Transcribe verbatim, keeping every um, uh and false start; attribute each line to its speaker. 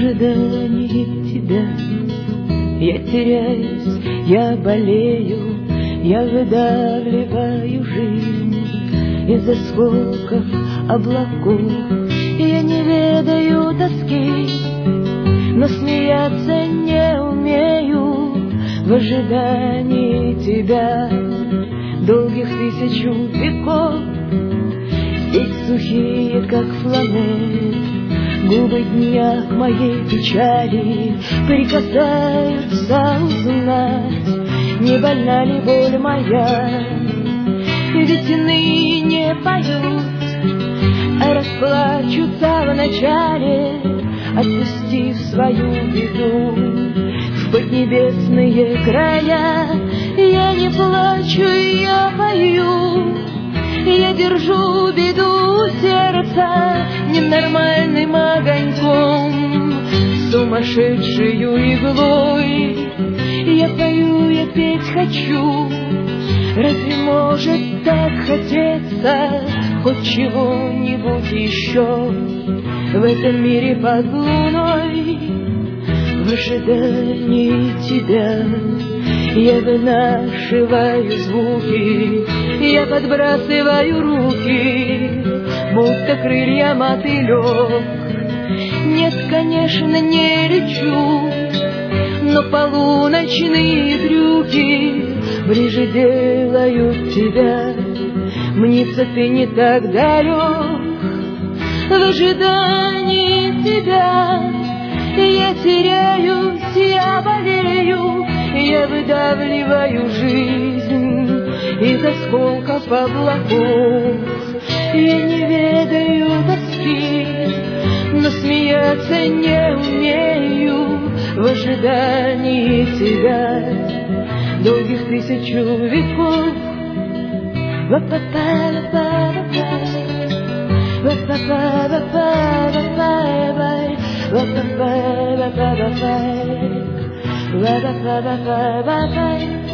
Speaker 1: ожидании тебя я теряюсь, я болею, я выдавливаю жизнь из осколков облаков. Я не ведаю тоски, но смеяться не умею в ожидании тебя долгих тысячу веков. И сухие, как фламель, губы дня к моей печали прикасаются узнать, не больна ли боль моя. Ведь ныне поют, а расплачутся вначале, отпустив свою беду в поднебесные края. Я не плачу, я пою, я держу беду сердца ненормальным огоньком, сумасшедшую иглой. Я пою, я петь хочу, разве может так хотеться хоть чего-нибудь еще в этом мире под луной? В ожидании тебя я вынашиваю звуки, я подбрасываю руки, будто крылья мотылек. Нет, конечно, не лечу, но полуночные трюки ближе делают тебя. Мнится, ты не так далек. В ожидании тебя я теряюсь, я болею, я выдавливаю жизнь из осколков облаков. Я не ведаю тоски, но смеяться не умею в ожидании тебя долгих тысячу веков. Bye.